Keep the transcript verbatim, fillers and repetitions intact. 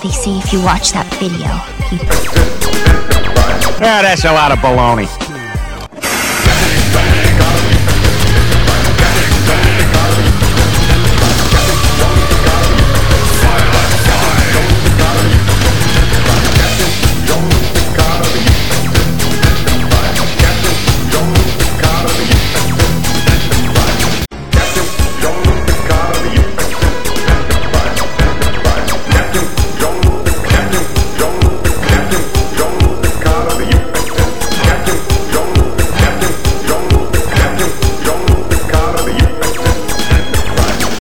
They say if you watch that video, you... Yeah, that's a lot of baloney.